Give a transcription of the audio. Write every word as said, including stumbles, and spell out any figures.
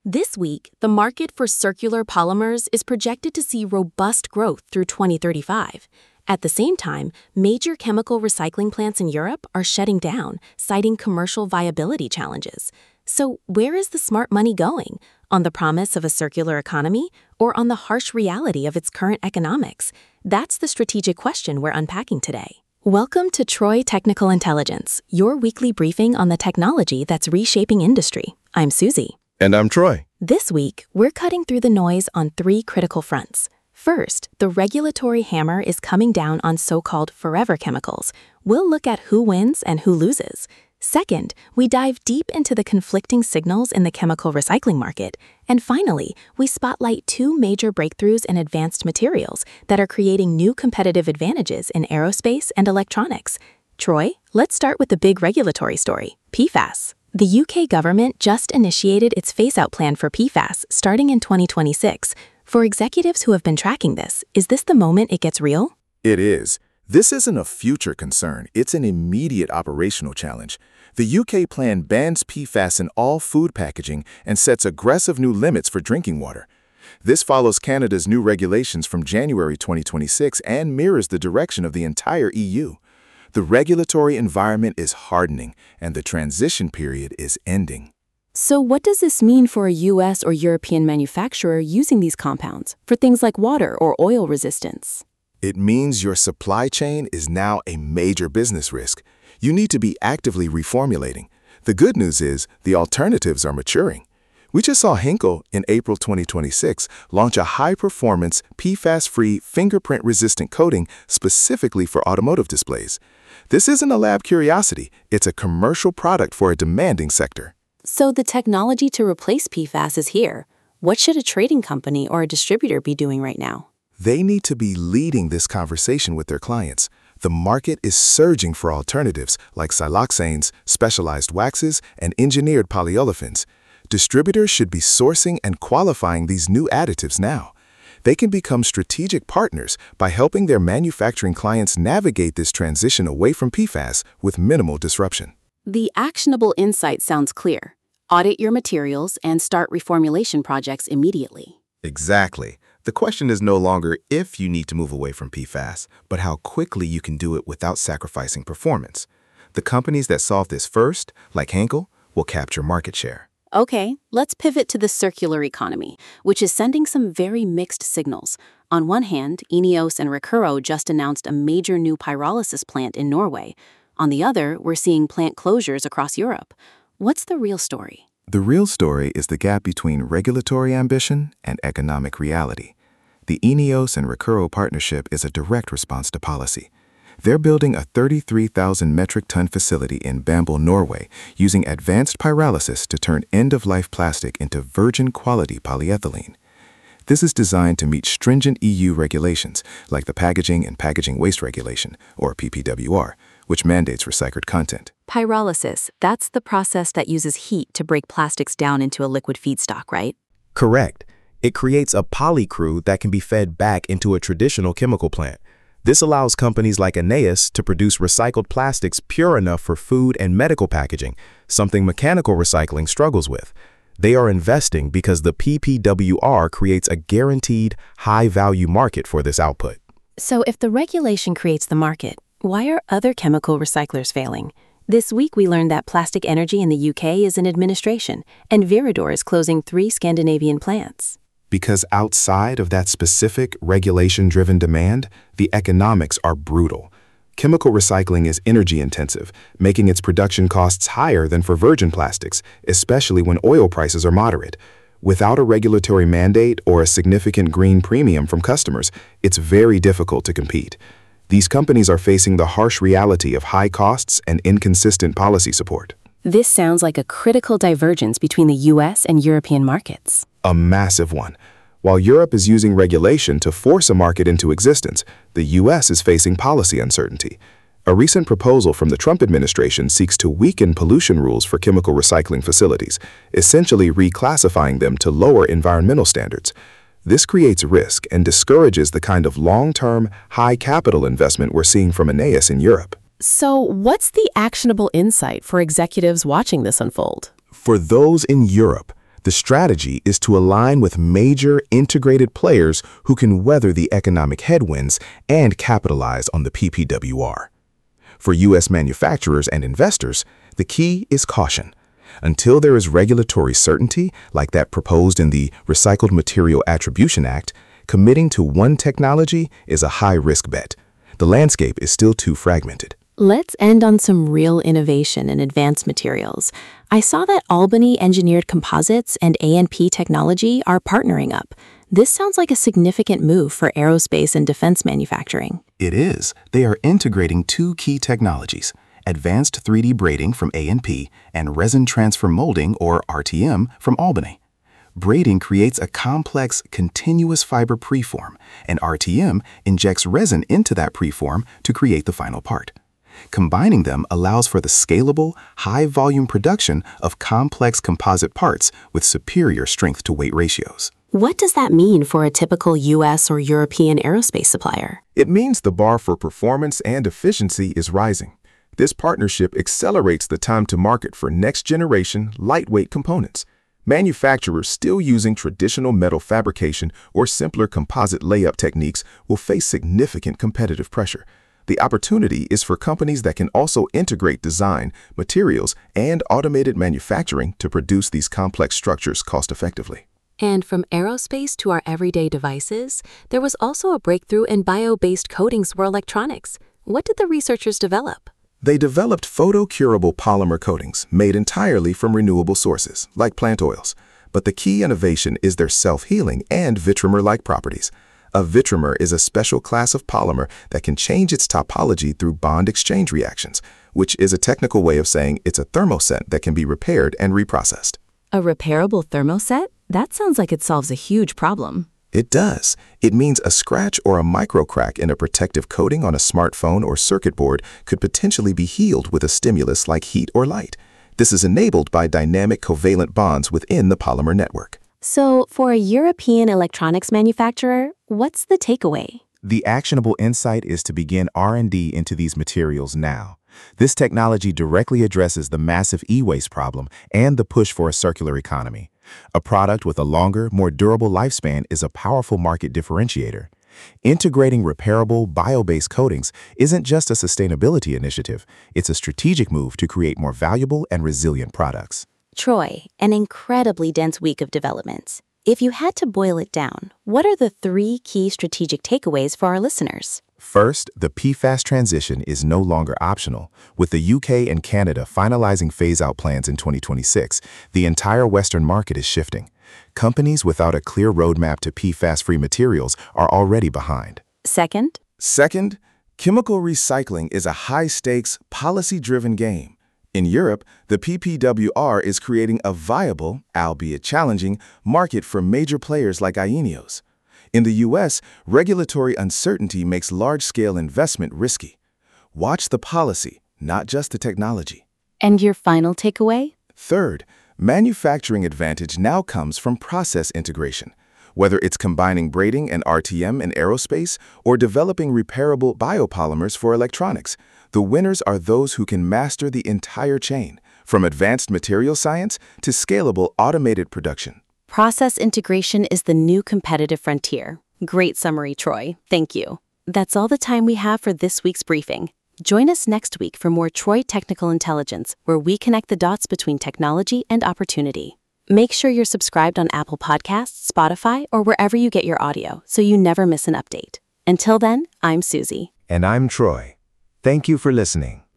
This week, the market for circular polymers is projected to see robust growth through twenty thirty-five. At the same time, major chemical recycling plants in Europe are shutting down, citing commercial viability challenges. So, where is the smart money going? On the promise of a circular economy, or on the harsh reality of its current economics? That's the strategic question we're unpacking today. Welcome to Troy Technical Intelligence, your weekly briefing on the technology that's reshaping industry. I'm Susie. And I'm Troy. This week, we're cutting through the noise on three critical fronts. First, the regulatory hammer is coming down on so-called forever chemicals. We'll look at who wins and who loses. Second, we dive deep into the conflicting signals in the chemical recycling market. And finally, we spotlight two major breakthroughs in advanced materials that are creating new competitive advantages in aerospace and electronics. Troy, let's start with the big regulatory story, P FAS. The U K government just initiated its phase-out plan for P FAS starting in twenty twenty-six. For executives who have been tracking this, is this the moment it gets real? It is. This isn't a future concern, it's an immediate operational challenge. The U K plan bans P FAS in all food packaging and sets aggressive new limits for drinking water. This follows Canada's new regulations from January twenty twenty-six and mirrors the direction of the entire E U. The regulatory environment is hardening, and the transition period is ending. So what does this mean for a U S or European manufacturer using these compounds, for things like water or oil resistance? It means your supply chain is now a major business risk. You need to be actively reformulating. The good news is the alternatives are maturing. We just saw Henkel in April twenty twenty-six launch a high-performance, P FAS-free, fingerprint-resistant coating specifically for automotive displays. This isn't a lab curiosity, it's a commercial product for a demanding sector. So the technology to replace P FAS is here. What should a trading company or a distributor be doing right now? They need to be leading this conversation with their clients. The market is surging for alternatives like siloxanes, specialized waxes, and engineered polyolefins. Distributors should be sourcing and qualifying these new additives now. They can become strategic partners by helping their manufacturing clients navigate this transition away from P FAS with minimal disruption. The actionable insight sounds clear. Audit your materials and start reformulation projects immediately. Exactly. The question is no longer if you need to move away from P FAS, but how quickly you can do it without sacrificing performance. The companies that solve this first, like Henkel, will capture market share. Okay, let's pivot to the circular economy, which is sending some very mixed signals. On one hand, INEOS and Recuro just announced a major new pyrolysis plant in Norway. On the other, we're seeing plant closures across Europe. What's the real story? The real story is the gap between regulatory ambition and economic reality. The INEOS and Recuro partnership is a direct response to policy. They're building a thirty-three thousand metric ton facility in Bamble, Norway, using advanced pyrolysis to turn end-of-life plastic into virgin-quality polyethylene. This is designed to meet stringent E U regulations, like the Packaging and Packaging Waste Regulation, or P P W R, which mandates recycled content. Pyrolysis, that's the process that uses heat to break plastics down into a liquid feedstock, right? Correct. It creates a polycrue that can be fed back into a traditional chemical plant. This allows companies like INEOS to produce recycled plastics pure enough for food and medical packaging, something mechanical recycling struggles with. They are investing because the P P W R creates a guaranteed, high-value market for this output. So if the regulation creates the market, why are other chemical recyclers failing? This week we learned that Plastic Energy in the U K is in administration, and Viridor is closing three Scandinavian plants. Because outside of that specific regulation-driven demand, the economics are brutal. Chemical recycling is energy-intensive, making its production costs higher than for virgin plastics, especially when oil prices are moderate. Without a regulatory mandate or a significant green premium from customers, it's very difficult to compete. These companies are facing the harsh reality of high costs and inconsistent policy support. This sounds like a critical divergence between the U S and European markets. A massive one. While Europe is using regulation to force a market into existence, the U S is facing policy uncertainty. A recent proposal from the Trump administration seeks to weaken pollution rules for chemical recycling facilities, essentially reclassifying them to lower environmental standards. This creates risk and discourages the kind of long-term, high-capital investment we're seeing from INEOS in Europe. So what's the actionable insight for executives watching this unfold? For those in Europe, The strategy is to align with major integrated players who can weather the economic headwinds and capitalize on the P P W R. For U S manufacturers and investors, the key is caution. Until there is regulatory certainty, like that proposed in the Recycled Material Attribution Act, committing to one technology is a high-risk bet. The landscape is still too fragmented. Let's end on some real innovation in advanced materials. I saw that Albany Engineered Composites and A N P Technology are partnering up. This sounds like a significant move for aerospace and defense manufacturing. It is. They are integrating two key technologies, advanced three D braiding from A N P and resin transfer molding, or R T M, from Albany. Braiding creates a complex, continuous fiber preform, and R T M injects resin into that preform to create the final part. Combining them allows for the scalable, high-volume production of complex composite parts with superior strength-to-weight ratios. What does that mean for a typical U S or European aerospace supplier? It means the bar for performance and efficiency is rising. This partnership accelerates the time to market for next-generation, lightweight components. Manufacturers still using traditional metal fabrication or simpler composite layup techniques will face significant competitive pressure. The opportunity is for companies that can also integrate design, materials, and automated manufacturing to produce these complex structures cost-effectively. And from aerospace to our everyday devices, there was also a breakthrough in bio-based coatings for electronics. What did the researchers develop? They developed photocurable polymer coatings made entirely from renewable sources, like plant oils. But the key innovation is their self-healing and Vitromer-like properties. A Vitromer is a special class of polymer that can change its topology through bond exchange reactions, which is a technical way of saying it's a thermoset that can be repaired and reprocessed. A repairable thermoset? That sounds like it solves a huge problem. It does. It means a scratch or a micro crack in a protective coating on a smartphone or circuit board could potentially be healed with a stimulus like heat or light. This is enabled by dynamic covalent bonds within the polymer network. So, for a European electronics manufacturer, what's the takeaway? The actionable insight is to begin R and D into these materials now. This technology directly addresses the massive e-waste problem and the push for a circular economy. A product with a longer, more durable lifespan is a powerful market differentiator. Integrating repairable, bio-based coatings isn't just a sustainability initiative, it's a strategic move to create more valuable and resilient products. Troy, an incredibly dense week of developments. If you had to boil it down, what are the three key strategic takeaways for our listeners? First, the P FAS transition is no longer optional. With the U K and Canada finalizing phase-out plans in twenty twenty-six, the entire Western market is shifting. Companies without a clear roadmap to P FAS-free materials are already behind. Second? Second, chemical recycling is a high-stakes, policy-driven game. In Europe, the P P W R is creating a viable, albeit challenging, market for major players like INEOS. In the U S, regulatory uncertainty makes large-scale investment risky. Watch the policy, not just the technology. And your final takeaway? Third, manufacturing advantage now comes from process integration. Whether it's combining braiding and R T M in aerospace or developing repairable biopolymers for electronics, the winners are those who can master the entire chain, from advanced material science to scalable automated production. Process integration is the new competitive frontier. Great summary, Troy. Thank you. That's all the time we have for this week's briefing. Join us next week for more Troy Technical Intelligence, where we connect the dots between technology and opportunity. Make sure you're subscribed on Apple Podcasts, Spotify, or wherever you get your audio so you never miss an update. Until then, I'm Susie. And I'm Troy. Thank you for listening.